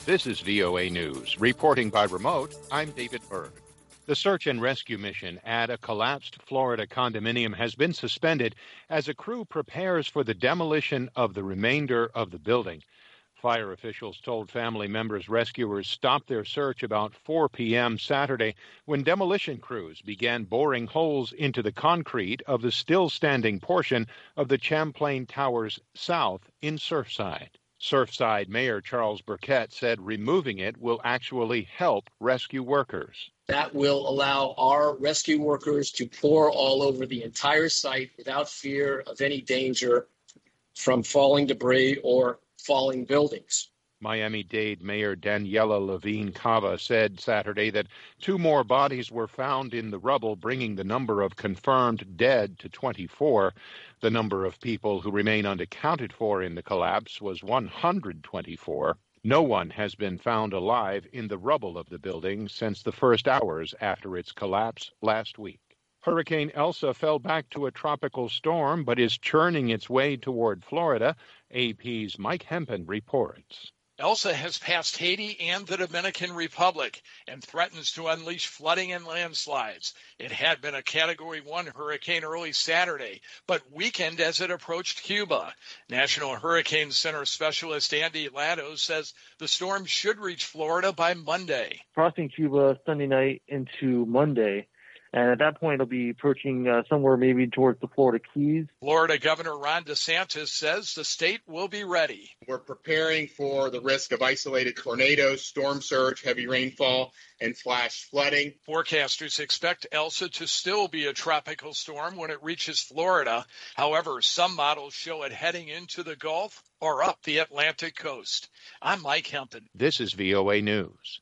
This is VOA News. Reporting by remote, I'm David Berg. The search and rescue mission at a collapsed Florida condominium has been suspended as a crew prepares for the demolition of the remainder of the building. Fire officials told family members rescuers stopped their search about 4 p.m. Saturday when demolition crews began boring holes into the concrete of the still-standing portion of the Champlain Towers South in Surfside. Surfside Mayor Charles Burkett said removing it will actually help rescue workers. That will allow our rescue workers to pour all over the entire site without fear of any danger from falling debris or falling buildings. Miami-Dade Mayor Daniela Levine Cava said Saturday that 2 more bodies were found in the rubble, bringing the number of confirmed dead to 24. The number of people who remain unaccounted for in the collapse was 124. No one has been found alive in the rubble of the building since the first hours after its collapse last week. Hurricane Elsa fell back to a tropical storm but is churning its way toward Florida. AP's Mike Hempen reports. Elsa has passed Haiti and the Dominican Republic and threatens to unleash flooding and landslides. It had been a Category 1 hurricane early Saturday, but weakened as it approached Cuba. National Hurricane Center specialist Andy Latto says the storm should reach Florida by Monday. Crossing Cuba Sunday night into Monday. And at that point, it'll be approaching somewhere maybe towards the Florida Keys. Florida Governor Ron DeSantis says the state will be ready. We're preparing for the risk of isolated tornadoes, storm surge, heavy rainfall, and flash flooding. Forecasters expect Elsa to still be a tropical storm when it reaches Florida. However, some models show it heading into the Gulf or up the Atlantic coast. I'm Mike Hempen. This is VOA News.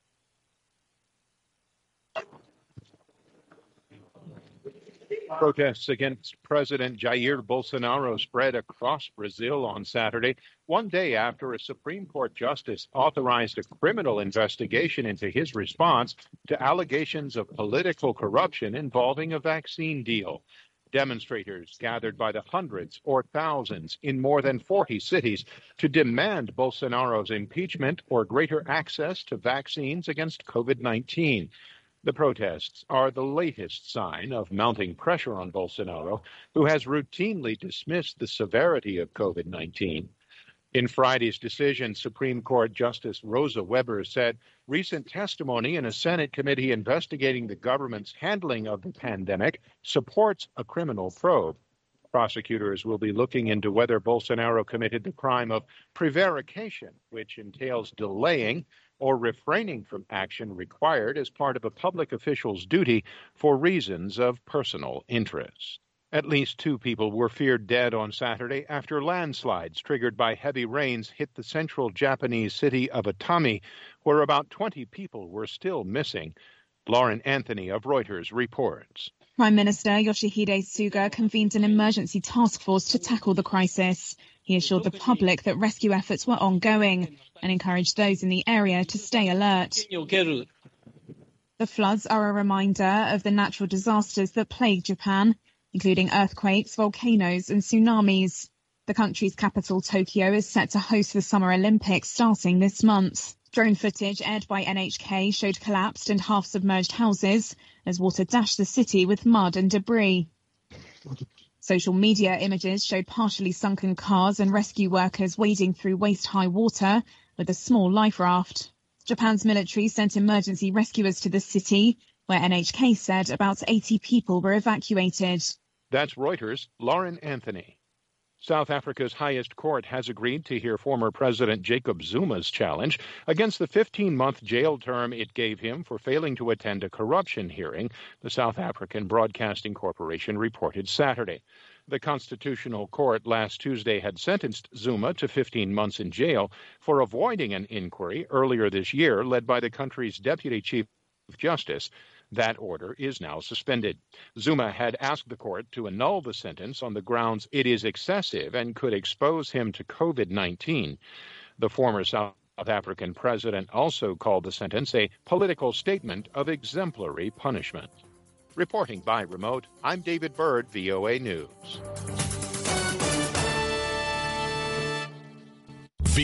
Protests against President Jair Bolsonaro spread across Brazil on Saturday, one day after a Supreme Court justice authorized a criminal investigation into his response to allegations of political corruption involving a vaccine deal. Demonstrators gathered by the hundreds or thousands in more than 40 cities to demand Bolsonaro's impeachment or greater access to vaccines against COVID-19. The protests are the latest sign of mounting pressure on Bolsonaro, who has routinely dismissed the severity of COVID-19. In Friday's decision, Supreme Court Justice Rosa Weber said recent testimony in a Senate committee investigating the government's handling of the pandemic supports a criminal probe. Prosecutors will be looking into whether Bolsonaro committed the crime of prevarication, which entails delaying or refraining from action required as part of a public official's duty for reasons of personal interest. At least 2 people were feared dead on Saturday after landslides triggered by heavy rains hit the central Japanese city of Atami, where about 20 people were still missing. Lauren Anthony of Reuters reports. Prime Minister Yoshihide Suga convened an emergency task force to tackle the crisis. He assured the public that rescue efforts were ongoing and encouraged those in the area to stay alert. The floods are a reminder of the natural disasters that plague Japan, including earthquakes, volcanoes and tsunamis. The country's capital, Tokyo, is set to host the Summer Olympics starting this month. Drone footage aired by NHK showed collapsed and half-submerged houses as water dashed the city with mud and debris. Social media images showed partially sunken cars and rescue workers wading through waist-high water with a small life raft. Japan's military sent emergency rescuers to the city, where NHK said about 80 people were evacuated. That's Reuters' Lauren Anthony. South Africa's highest court has agreed to hear former President Jacob Zuma's challenge against the 15-month jail term it gave him for failing to attend a corruption hearing, the South African Broadcasting Corporation reported Saturday. The Constitutional Court last Tuesday had sentenced Zuma to 15 months in jail for avoiding an inquiry earlier this year led by the country's Deputy Chief Justice. That order is now suspended. Zuma had asked the court to annul the sentence on the grounds it is excessive and could expose him to COVID-19. The former South African president also called the sentence a political statement of exemplary punishment. Reporting by remote, I'm David Byrd, VOA News.